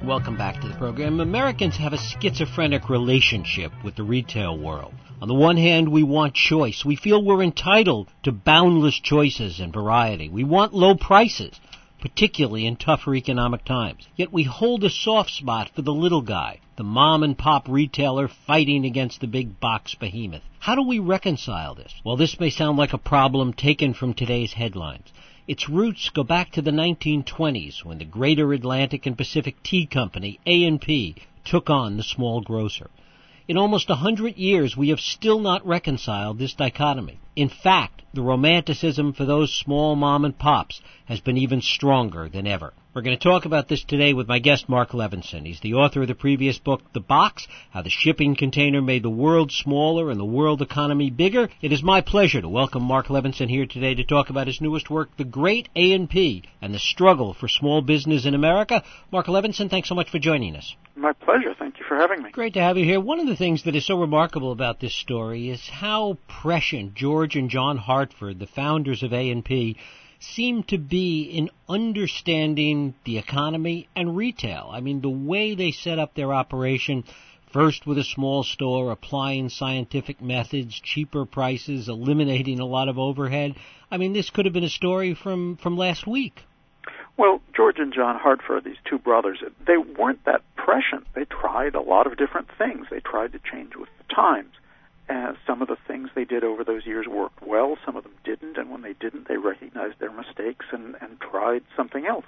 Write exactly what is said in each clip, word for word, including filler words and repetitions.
Welcome back to the program. Americans have a schizophrenic relationship with the retail world. On the one hand, we want choice. We feel we're entitled to boundless choices and variety. We want low prices, particularly in tougher economic times. Yet we hold a soft spot for the little guy, the mom-and-pop retailer fighting against the big box behemoth. How do we reconcile this? Well, this may sound like a problem taken from today's headlines. Its roots go back to the nineteen twenties when the Greater Atlantic and Pacific Tea Company, A and P, took on the small grocer. In almost a hundred years, we have still not reconciled this dichotomy. In fact, the romanticism for those small mom and pops has been even stronger than ever. We're going to talk about this today with my guest, Mark Levinson. He's the author of the previous book, The Box, How the Shipping Container Made the World Smaller and the World Economy Bigger. It is my pleasure to welcome Mark Levinson here today to talk about his newest work, The Great A and P, and the Struggle for Small Business in America. Mark Levinson, thanks so much for joining us. My pleasure. Thank you for having me. Great to have you here. One of the things that is so remarkable about this story is how prescient George and John Hartford, the founders of A and P, seem to be in understanding the economy and retail. I mean, the way they set up their operation, first with a small store, applying scientific methods, cheaper prices, eliminating a lot of overhead. I mean, this could have been a story from, from last week. Well, George and John Hartford, these two brothers, they weren't that prescient. They tried a lot of different things. They tried to change with the times. And some of the things they did over those years worked well, some of them didn't, and when they didn't, they recognized their mistakes and, and tried something else.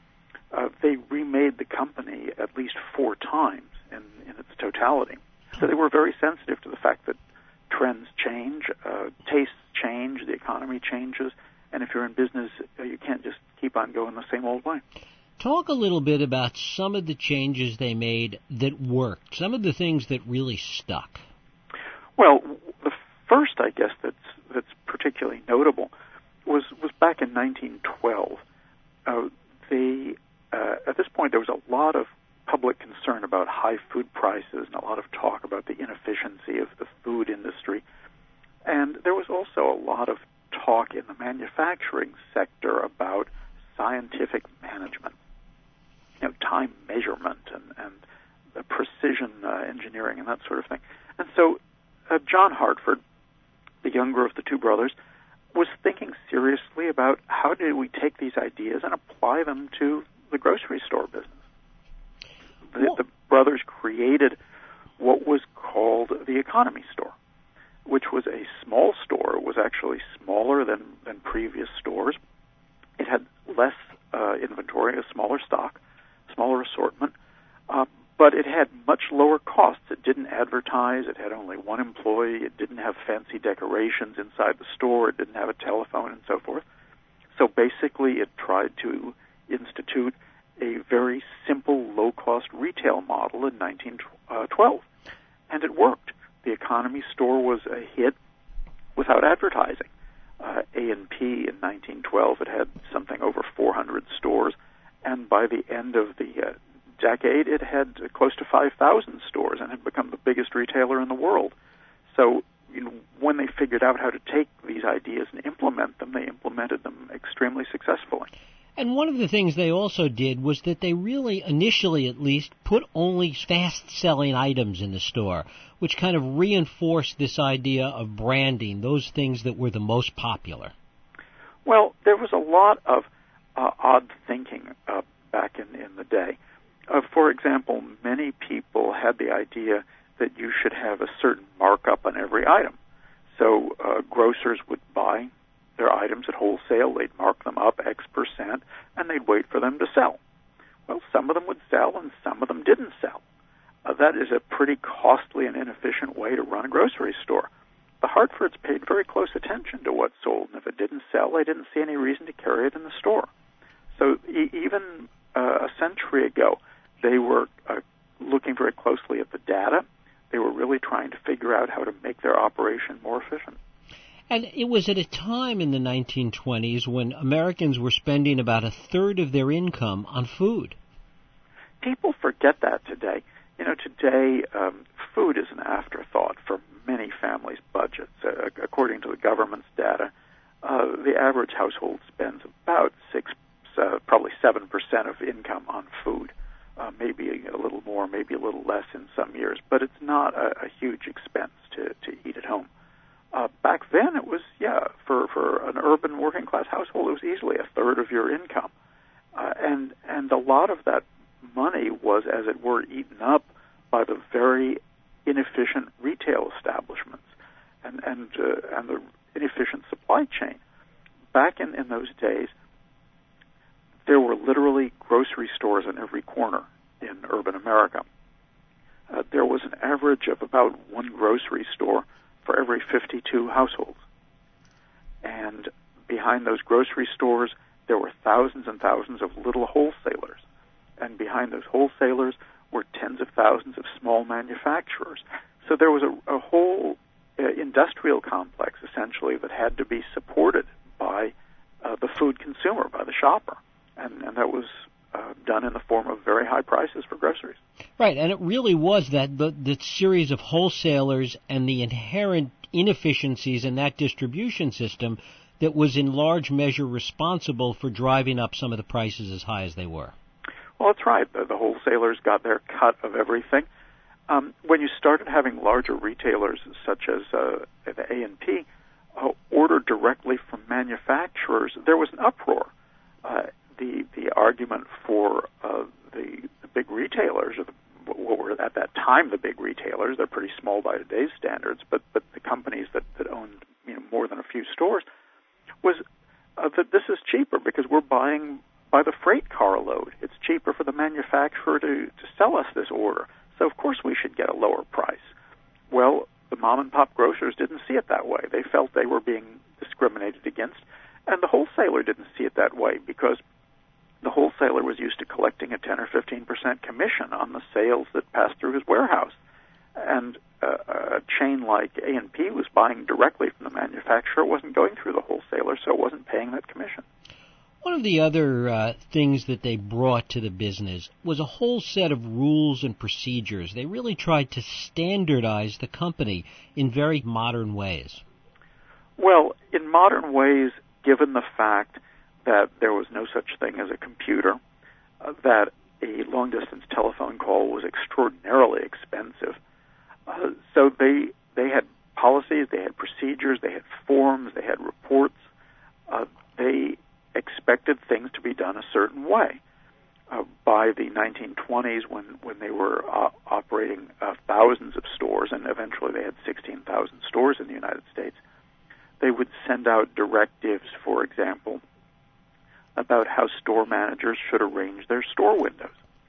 Uh, they remade the company at least four times in, in its totality. So they were very sensitive to the fact that trends change, uh, tastes change, the economy changes, and if you're in business, uh, you can't just keep on going the same old way. Talk a little bit about some of the changes they made that worked, some of the things that really stuck. Well, the first, I guess, that's that's particularly notable was was back in nineteen twelve. Uh, they uh, at this point there was a lot of public concern about high food prices and a lot of talk about the inefficiency of the food industry, and there was also a lot of talk in the manufacturing sector about scientific management, you know, time measurement and and uh, precision uh, engineering and that sort of thing, and so. Uh, John Hartford, the younger of the two brothers, was thinking seriously about how do we take these ideas and apply them to the grocery store business. The, the brothers created what was called the economy store, which was a small store. It was actually smaller than, than previous stores. It had less uh, inventory, a smaller stock, smaller assortment, uh, but it had much lower costs. It didn't advertise. It had only one employee. It didn't have fancy decorations inside the store. It didn't have a telephone and so forth. So basically it tried to institute a very simple, low-cost retail model in nineteen twelve. And it worked. The economy store was a hit without advertising. Uh, A and P in nineteen twelve, it had something over four hundred stores. And by the end of the uh, decade, it had close to five thousand stores and had become the biggest retailer in the world. So you know, when they figured out how to take these ideas and implement them, they implemented them extremely successfully. And one of the things they also did was that they really, initially at least, put only fast-selling items in the store, which kind of reinforced this idea of branding, those things that were the most popular. Well, there was a lot of uh, odd thinking uh, back in, in the day. Uh, for example, many people had the idea that you should have a certain markup on every item. So uh, grocers would buy their items at wholesale, they'd mark them up X percent, and they'd wait for them to sell. Well, some of them would sell and some of them didn't sell. Uh, that is a pretty costly and inefficient way to run a grocery store. The Hartfords paid very close attention to what sold, and if it didn't sell, they didn't see any reason to carry it in the store. So e- even uh, a century ago, they were uh, looking very closely at the data. They were really trying to figure out how to make their operation more efficient. And it was at a time in the nineteen twenties when Americans were spending about a third of their income on food. People forget that today. You know, today um, food is an afterthought for many families' budgets. Uh, according to the government's data, uh, the average household spends about six, uh, probably seven percent of income on food. uh, maybe a little more, maybe a little less in some years, but it's not a, a huge expense to, to eat at home. Uh, back then, it was, yeah, for, for an urban working-class household, it was easily a third of your income. Uh, and, and a lot of that money was, as it were, eaten up by the very inefficient retail establishments and, and, uh, and the inefficient supply chain. Back in, in those days, there were literally grocery stores in every corner in urban America. Uh, there was an average of about one grocery store for every fifty-two households. And behind those grocery stores, there were thousands and thousands of little wholesalers. And behind those wholesalers were tens of thousands of small manufacturers. So there was a, a whole uh, industrial complex, essentially, that had to be supported by uh, the food consumer, by the shopper. And, and that was uh, done in the form of very high prices for groceries. Right, and it really was that the, the series of wholesalers and the inherent inefficiencies in that distribution system that was in large measure responsible for driving up some of the prices as high as they were. Well, that's right. The, the wholesalers got their cut of everything. Um, when you started having larger retailers such as uh, the A and P uh, order directly from manufacturers, there was an uproar. Uh, the the argument for uh, the, the big retailers, or the, what were at that time the big retailers, they're pretty small by today's standards, but but the companies that, that owned you know more than a few stores, was uh, that this is cheaper because we're buying by the freight carload. It's cheaper for the manufacturer to, to sell us this order, so of course we should get a lower price. Well, the mom-and-pop grocers didn't see it that way. They felt they were being discriminated against, and the wholesaler didn't see it that way because the wholesaler was used to collecting a ten or fifteen percent commission on the sales that passed through his warehouse. And uh, a chain like A and P was buying directly from the manufacturer. It wasn't going through the wholesaler, so it wasn't paying that commission. One of the other uh, things that they brought to the business was a whole set of rules and procedures. They really tried to standardize the company in very modern ways. Well, in modern ways, given the fact that there was no such thing as a computer, uh, that a long-distance telephone call was extraordinarily expensive. Uh, so they they had policies, they had procedures, they had forms, they had reports. Uh, they expected things to be done a certain way. Uh, by the nineteen twenties, when, when they were uh, operating uh, thousands of stores, and eventually they had sixteen thousand stores in the United States, they would send out directives, for example, about how store managers should arrange their store windows.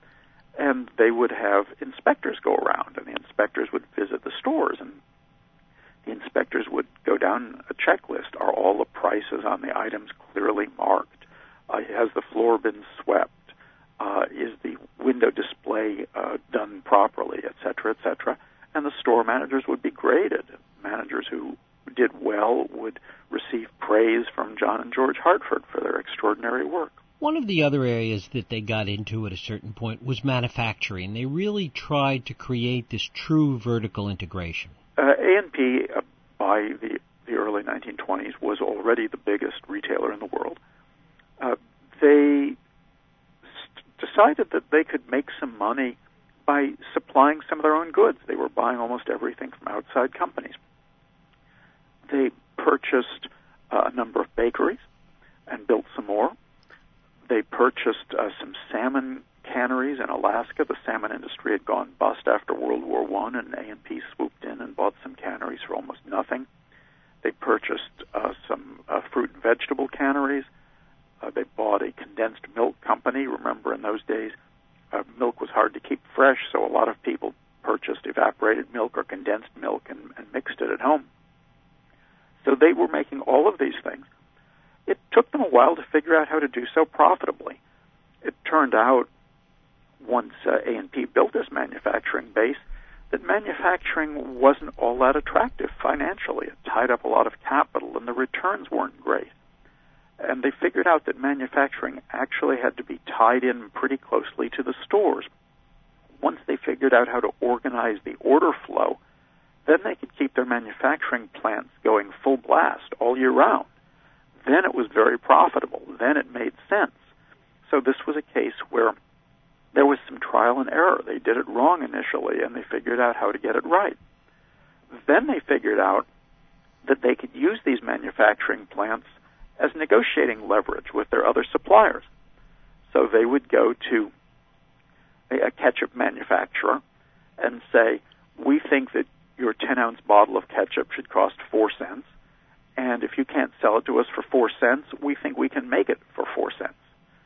And they would have inspectors go around, and the inspectors would visit the stores, and the inspectors would go down a checklist. Are all the prices on the items clearly marked? Uh, has the floor been swept? Uh, is the window display uh, done properly, et cetera, et cetera? And the store managers would be graded. Managers who did well would receive praise from John and George Hartford for their extraordinary work. One of the other areas that they got into at a certain point was manufacturing. They really tried to create this true vertical integration. Uh, A and P, uh, by the, the early nineteen twenties, was already the biggest retailer in the world. Uh, they st- decided that they could make some money by supplying some of their own goods. They were buying almost everything from outside companies. They purchased uh, a number of bakeries and built some more. They purchased uh, some salmon canneries in Alaska. The salmon industry had gone bust after World War One, and A and P swooped in and bought some canneries for almost nothing. They purchased uh, some uh, fruit and vegetable canneries. Uh, they bought a condensed milk company. Remember, in those days, uh, milk was hard to keep fresh, so a lot of people purchased evaporated milk or condensed milk and, and mixed it at home. So they were making all of these things. It took them a while to figure out how to do so profitably. It turned out, once uh, A and P built this manufacturing base, that manufacturing wasn't all that attractive financially. It tied up a lot of capital, and the returns weren't great. And they figured out that manufacturing actually had to be tied in pretty closely to the stores. Once they figured out how to organize the order flow, then they could keep their manufacturing plants going full blast all year round. Then it was very profitable. Then it made sense. So this was a case where there was some trial trial and error. They did it wrong initially, and they figured out how to get it right. Then they figured out that they could use these manufacturing plants as negotiating leverage with their other suppliers. So they would go to a, a ketchup manufacturer and say, we think that your ten-ounce bottle of ketchup should cost four cents, and if you can't sell it to us for four cents, we think we can make it for four cents.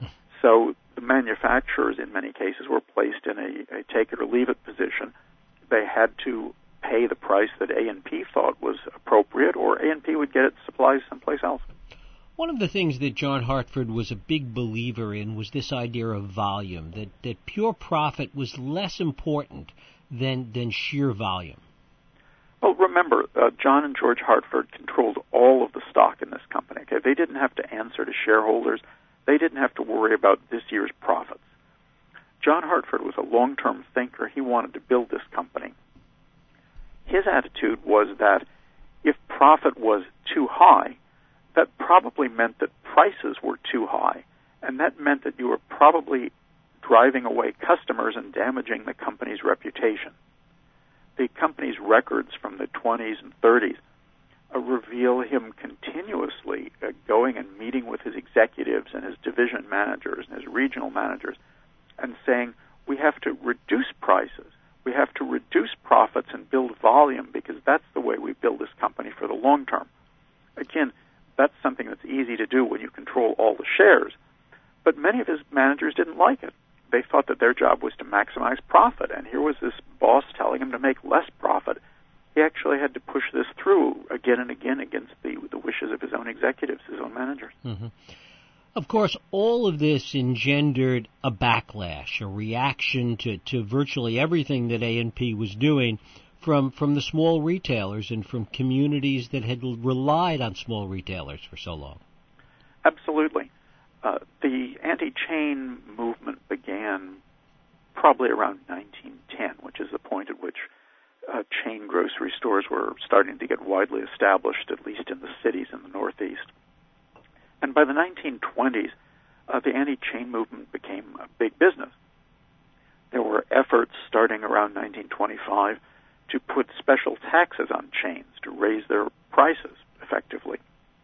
So the manufacturers, in many cases, were placed in a, a take-it-or-leave-it position. They had to pay the price that A and P thought was appropriate, or A and P would get its supplies someplace else. One of the things that John Hartford was a big believer in was this idea of volume, that, that pure profit was less important than, than sheer volume. Well, remember, uh, John and George Hartford controlled all of the stock in this company. Okay? They didn't have to answer to shareholders. They didn't have to worry about this year's profits. John Hartford was a long-term thinker. He wanted to build this company. His attitude was that if profit was too high, that probably meant that prices were too high, and that meant that you were probably driving away customers and damaging the company's reputation. The company's records from the twenties and thirties uh, reveal him continuously uh, going and meeting with his executives and his division managers and his regional managers and saying, we have to reduce prices. We have to reduce profits and build volume because that's the way we build this company for the long term. Again, that's something that's easy to do when you control all the shares. But many of his managers didn't like it. They thought that their job was to maximize profit, and here was this boss telling him to make less profit. He actually had to push this through again and again against the, the wishes of his own executives, his own managers. Mm-hmm. Of course, all of this engendered a backlash, a reaction to, to virtually everything that A and P was doing from, from the small retailers and from communities that had relied on small retailers for so long. Absolutely. Uh, the anti-chain movement began probably around nineteen ten, which is the point at which uh, chain grocery stores were starting to get widely established, at least in the cities in the Northeast. And by the nineteen twenties, uh, the anti-chain movement became a big business. There were efforts starting around nineteen twenty-five to put special taxes on chains to raise their prices effectively.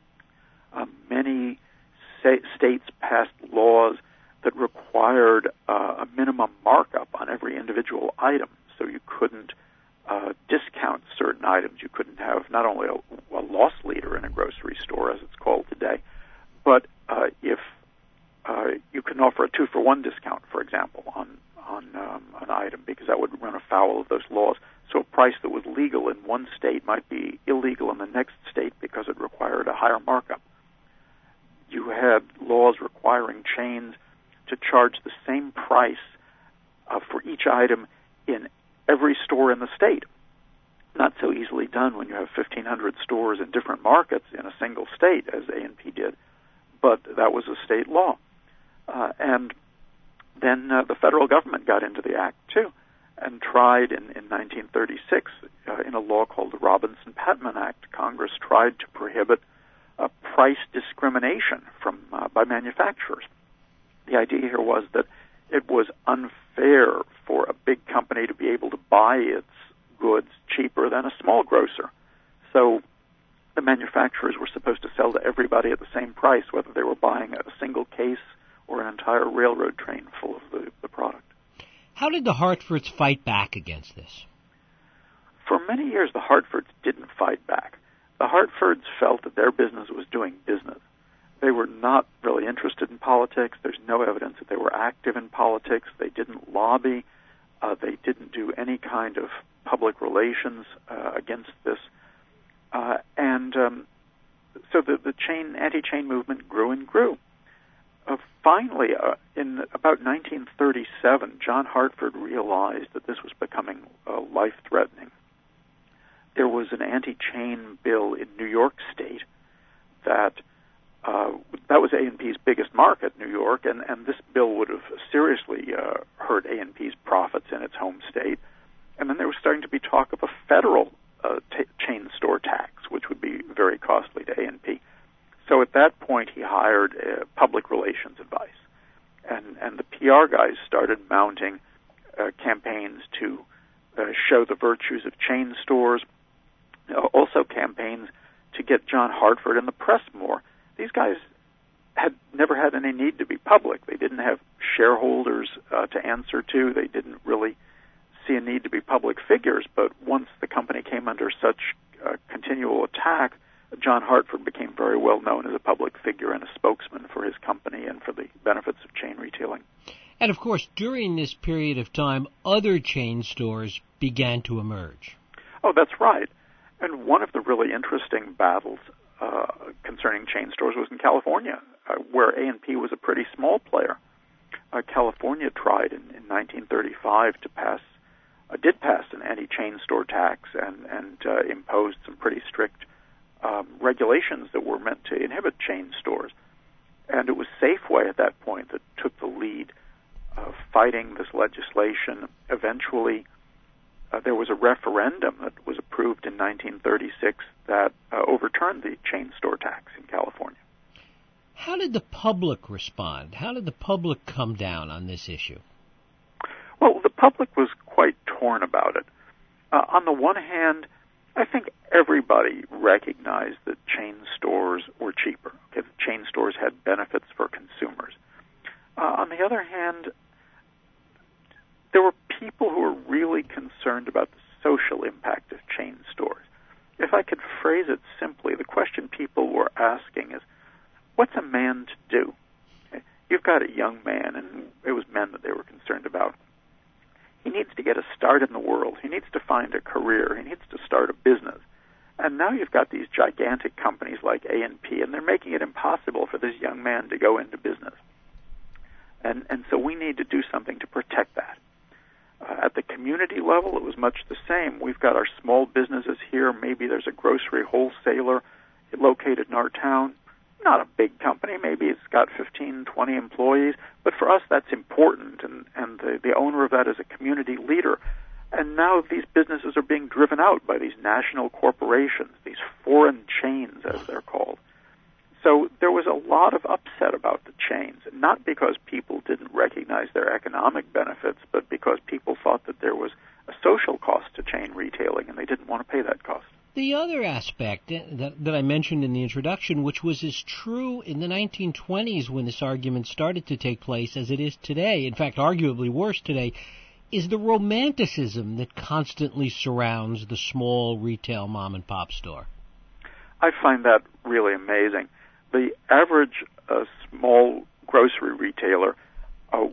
Uh, many states passed laws that required uh, a minimum markup on every individual item, so you couldn't uh, discount certain items. You couldn't have not only a, a loss leader in a grocery store, as it's called today, but uh, if uh, you couldn't offer a two-for-one discount, for example, on on um, an item, because that would run afoul of those laws. So a price that was legal in one state might be illegal in the next state because it required a higher markup. You had laws requiring chains to charge the same price uh, for each item in every store in the state. Not so easily done when you have fifteen hundred stores in different markets in a single state, as A and P did, but that was a state law. Uh, and then uh, the federal government got into the act, too, and tried in, in nineteen thirty-six, uh, in a law called the Robinson-Patman Act, Congress tried to prohibit uh, price discrimination from uh, by manufacturers. The idea here was that it was unfair for a big company to be able to buy its goods cheaper than a small grocer. So the manufacturers were supposed to sell to everybody at the same price, whether they were buying a single case or an entire railroad train full of the, the product. How did the Hartfords fight back against this? For many years, the Hartfords didn't fight back. The Hartfords felt that their business was doing business. They were not really interested in politics. There's no evidence that they were active in politics. They didn't lobby. Uh, they didn't do any kind of public relations uh, against this. Uh, and um, so the, the chain anti-chain movement grew and grew. Uh, finally, uh, in about nineteen thirty-seven, John Hartford realized that this was becoming uh, life-threatening. There was an anti-chain bill in New York State that uh, that was A and P's biggest market, New York, and, and this bill would have seriously uh, hurt A and P's profits in its home state. And then there was starting to be talk of a federal uh, t- chain store tax, which would be very costly to A and P. So at that point, he hired uh, public relations advice, and and the P R guys started mounting uh, campaigns to uh, show the virtues of chain stores, uh, also campaigns to get John Hartford in the press more. These guys had never had any need to be public. They didn't have shareholders uh, to answer to. They didn't really see a need to be public figures. But once the company came under such uh, continual attack, John Hartford became very well known as a public figure and a spokesman for his company and for the benefits of chain retailing. And, of course, during this period of time, other chain stores began to emerge. Oh, that's right. And one of the really interesting battles uh, concerning chain stores was in California, uh, where A and P was a pretty small player. Uh, California tried in, in nineteen thirty-five to pass, uh, did pass an anti-chain store tax and, and uh, imposed some pretty strict um, regulations that were meant to inhibit chain stores. And it was Safeway at that point that took the lead uh, fighting this legislation. Eventually, uh, there was a referendum that was approved in nineteen thirty-six that uh, overturned the chain store tax in California. How did the public respond? How did the public come down on this issue? Well, the public was quite torn about it. Uh, on the one hand, I think everybody recognized that chain stores were cheaper. Okay, the chain stores had benefits for consumers. Uh, on the other hand, there were people who were really concerned about the social impact of chain stores. If I could phrase it simply, the question people were asking is, what's a man to do? Okay, you've got a young man, and it was men that they were concerned about. He needs to get a start in the world. He needs to find a career. He needs to start a business. And now you've got these gigantic companies like A and P, and they're making it impossible for this young man to go into business. And, and so we need to do something to protect that. Uh, at the community level, it was much the same. We've got our small businesses here. Maybe there's a grocery wholesaler located in our town. Not a big company. Maybe it's got fifteen, twenty employees. But for us, that's important, and, and the, the owner of that is a community leader. And now these businesses are being driven out by these national corporations, these foreign chains, as they're called. So there was a lot of upset about the chains, not because people didn't recognize their economic benefits, but because people thought that there was a social cost to chain retailing, and they didn't want to pay that cost. The other aspect that, that I mentioned in the introduction, which was as true in the nineteen twenties when this argument started to take place as it is today, in fact, arguably worse today, is the romanticism that constantly surrounds the small retail mom-and-pop store. I find that really amazing. The average uh, small grocery retailer uh,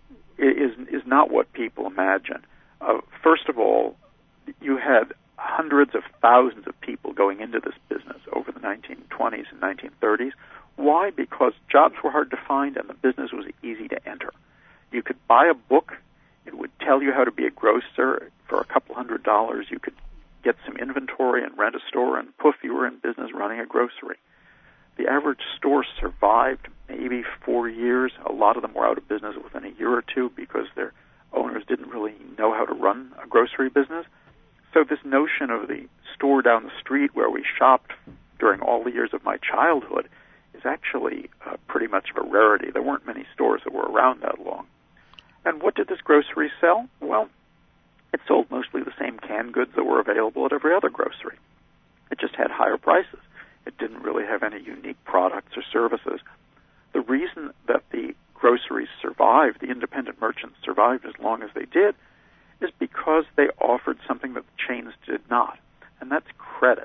is is not what people imagine. Uh, first of all, you had hundreds of thousands of people going into this business over the nineteen twenties and nineteen thirties. Why? Because jobs were hard to find and the business was easy to enter. You could buy a book. It would tell you how to be a grocer for a couple hundred dollars. You could get some inventory and rent a store, and poof, you were in business running a grocery. The average store survived maybe four years. A lot of them were out of business within a year or two because their owners didn't really know how to run a grocery business. So this notion of the store down the street where we shopped during all the years of my childhood is actually uh, pretty much of a rarity. There weren't many stores that were around that long. And what did this grocery sell? Well, it sold mostly the same canned goods that were available at every other grocery. It just had higher prices. It didn't really have any unique products or services. The reason that the groceries survived, the independent merchants survived as long as they did, is because they offered something that the chains did not, and that's credit.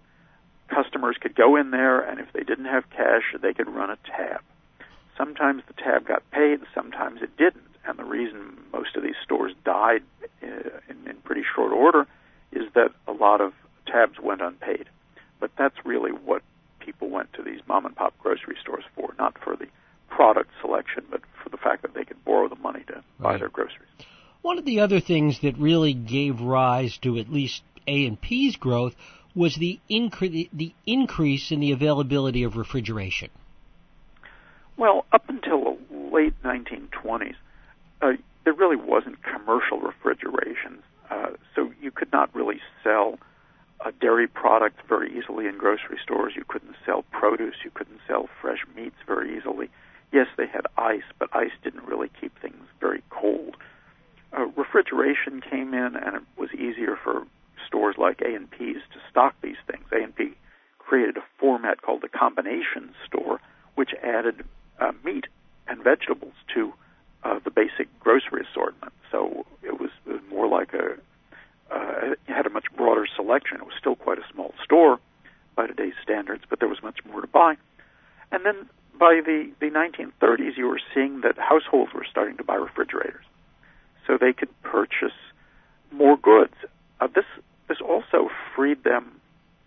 Customers could go in there, and if they didn't have cash, they could run a tab. Sometimes the tab got paid, sometimes it didn't, and the reason most of these stores died uh, in, in pretty short order is that a lot of tabs went unpaid. But that's really what people went to these mom-and-pop grocery stores for, not for the product selection, but for the fact that they could borrow the money to buy Right. their groceries. One of the other things that really gave rise to at least A and P's growth was the, incre- the increase in the availability of refrigeration. Well, up until the late nineteen twenties, uh, there really wasn't commercial refrigeration, uh, so you could not really sell uh, dairy products very easily in grocery stores. You couldn't sell produce. You couldn't sell fresh meats very easily. Yes, they had ice, but ice didn't really keep things very cold. Uh, refrigeration came in, and it was easier for stores like A and P's to stock these things. A and P created a format called the combination store, which added uh, meat and vegetables to uh, the basic grocery assortment. So it was, it was more like a, uh, it had a much broader selection. It was still quite a small store by today's standards, but there was much more to buy. And then by the, the nineteen thirties, you were seeing that households were starting to buy refrigerators, so they could purchase more goods. Uh, this this also freed them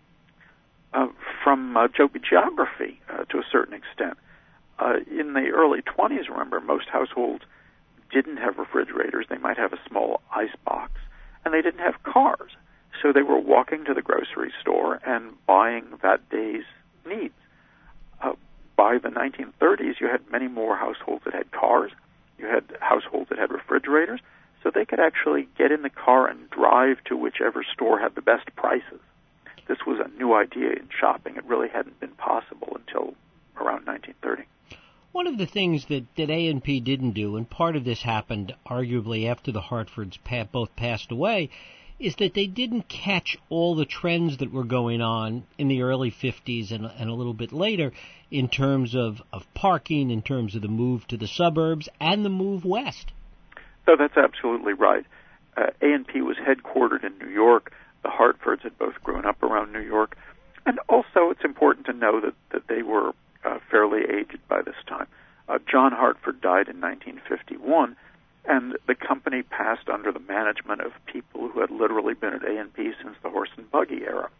uh, from uh, geography uh, to a certain extent. Uh, in the early twenties, remember, most households didn't have refrigerators. They might have a small ice box, and they didn't have cars. So they were walking to the grocery store and buying that day's needs. Uh, by the nineteen thirties, you had many more households that had cars. You had households that had refrigerators, so they could actually get in the car and drive to whichever store had the best prices. This was a new idea in shopping. It really hadn't been possible until around nineteen thirty. One of the things that, that A and P didn't do, and part of this happened arguably after the Hartfords pa- both passed away, is that they didn't catch all the trends that were going on in the early fifties and, and a little bit later in terms of, of parking, in terms of the move to the suburbs, and the move west. So that's absolutely right. Uh, A and P was headquartered in New York. The Hartfords had both grown up around New York. And also it's important to know that, that they were uh, fairly aged by this time. Uh, John Hartford died in nineteen fifty-one, and the company passed under the management of people who had literally been at A and P since the horse and buggy era.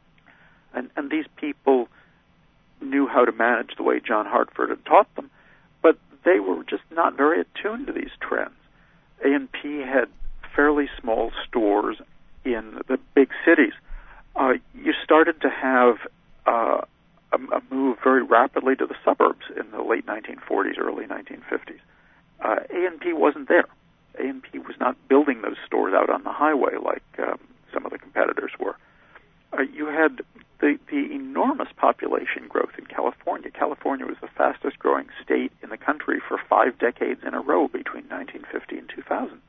And, and these people knew how to manage the way John Hartford had taught them, but they were just not very attuned to these trends. A and P had fairly small stores in the big cities. Uh, you started to have uh, a, a move very rapidly to the suburbs in the late nineteen forties, early nineteen fifties. Uh, A and P wasn't there. A and P was not building those stores out on the highway like um, some of the competitors were. Uh, you had the, the enormous population growth in California. California was the fastest growing state in the country for five decades in a row between nineteen fifty and two thousand.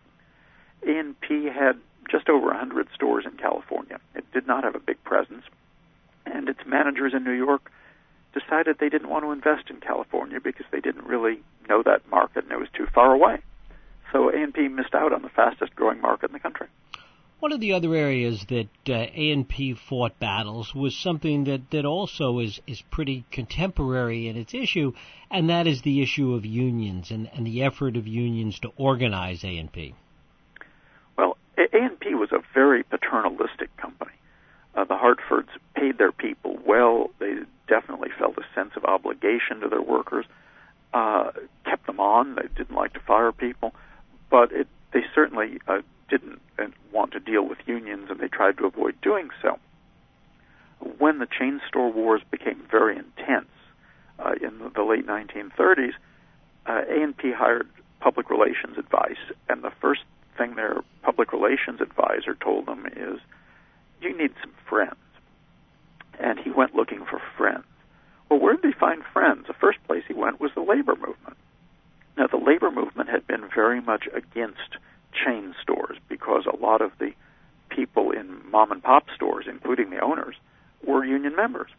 A and P had just over one hundred stores in California. It did not have a big presence, and its managers in New York decided they didn't want to invest in California because they didn't really know that market and it was too far away. So A and P missed out on the fastest growing market in the country. One of the other areas that uh, A and P fought battles was something that, that also is, is pretty contemporary in its issue, and that is the issue of unions and, and the effort of unions to organize A and P. Well, A and P was a very paternalistic company. Uh, the Hartfords paid their people well. They definitely felt a sense of obligation to their workers, uh, kept them on. They didn't like to fire people, but it, they certainly uh, didn't want to deal with unions, and they tried to avoid doing so. When the chain store wars became very intense uh, in the, the late nineteen thirties, uh, A and P hired public relations advice, and the first thing their public relations advisor told them is, you need some friends. And he went looking for friends. Well, where did he find friends? The first place he went was the labor movement. Now, the labor movement had been very much against chain stores because a lot of the people in mom-and-pop stores, including the owners, were union members.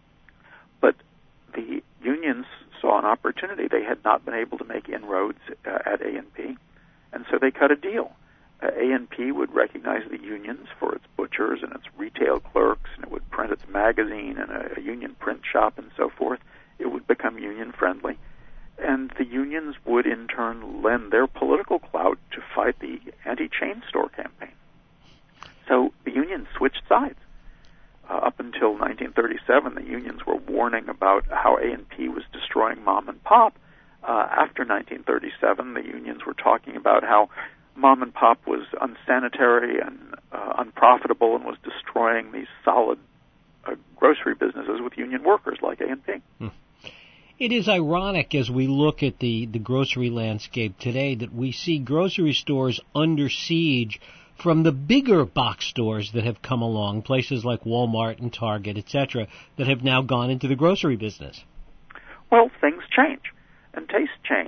But the unions saw an opportunity. They had not been able to make inroads uh, at A and P, and so they cut a deal. Uh, A and P would recognize the unions for its butchers and its retail clerks, and it would print its magazine and a, a union print shop and so forth. It would become union-friendly. And the unions would, in turn, lend their political clout to fight the anti-chain store campaign. So the unions switched sides. Uh, up until nineteen thirty-seven, the unions were warning about how A and P was destroying mom and pop. Uh, after nineteen thirty-seven, the unions were talking about how mom and pop was unsanitary and uh, unprofitable and was destroying these solid uh, grocery businesses with union workers like A and P. Hmm. It is ironic as we look at the, the grocery landscape today that we see grocery stores under siege from the bigger box stores that have come along, places like Walmart and Target, et cetera, that have now gone into the grocery business. Well, things change, and tastes change.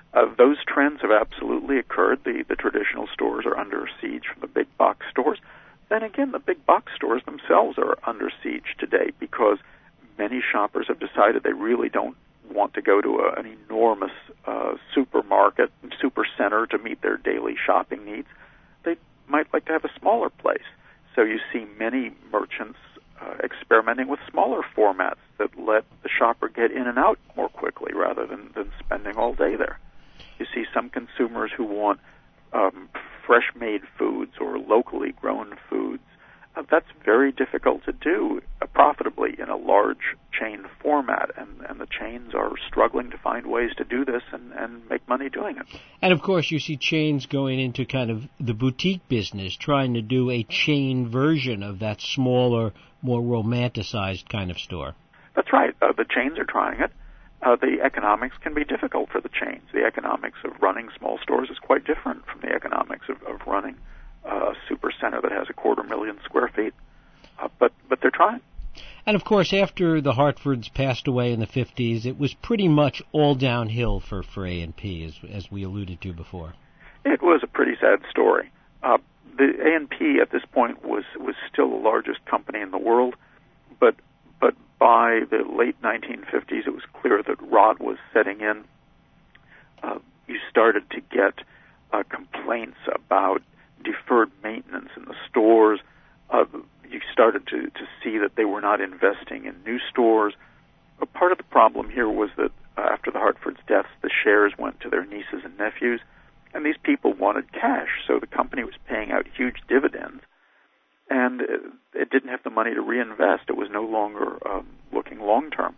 Uh, those trends have absolutely occurred. The, the traditional stores are under siege from the big box stores. Then again, the big box stores themselves are under siege today because many shoppers have decided they really don't want to go to a, an enormous uh, supermarket, super center to meet their daily shopping needs. They might like to have a smaller place. So you see many merchants uh, experimenting with smaller formats that let the shopper get in and out more quickly rather than, than spending all day there. You see some consumers who want um, fresh-made foods or locally grown foods. Uh, that's very difficult to do uh, profitably in a large chain format, and, and the chains are struggling to find ways to do this and, and make money doing it. And, of course, you see chains going into kind of the boutique business, trying to do a chain version of that smaller, more romanticized kind of store. That's right. Uh, the chains are trying it. Uh, the economics can be difficult for the chains. The economics of running small stores is quite different from the economics of, of running uh, a super center that has a quarter million square feet. Uh, but but they're trying. And, of course, after the Hartfords passed away in the fifties, it was pretty much all downhill for, for A and P, as, as we alluded to before. It was a pretty sad story. Uh, the A and P at this point was, was still the largest company in the world, but but by the late nineteen fifties, it was clear that rot was setting in. Uh, you started to get uh, complaints about deferred maintenance in the stores. Uh, you started to, to see that they were not investing in new stores. But part of the problem here was that uh, after the Hartford's deaths, the shares went to their nieces and nephews, and these people wanted cash, so the company was paying out huge dividends, and it, it didn't have the money to reinvest. It was no longer um, looking long-term.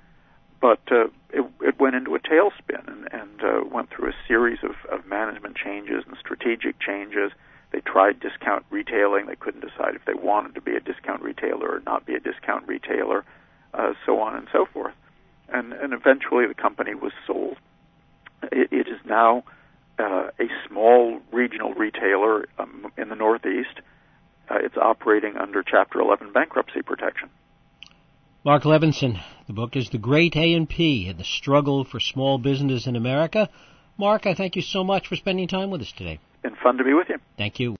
But uh, it, it went into a tailspin and, and uh, went through a series of, of management changes and strategic changes. They tried discount retailing. They couldn't decide if they wanted to be a discount retailer or not be a discount retailer, uh, so on and so forth. And, and eventually the company was sold. It, it is now uh, a small regional retailer um, in the Northeast. Uh, it's operating under Chapter eleven bankruptcy protection. Mark Levinson, the book is The Great A and P and the Struggle for Small Business in America. Mark, I thank you so much for spending time with us today. Been fun to be with you. Thank you.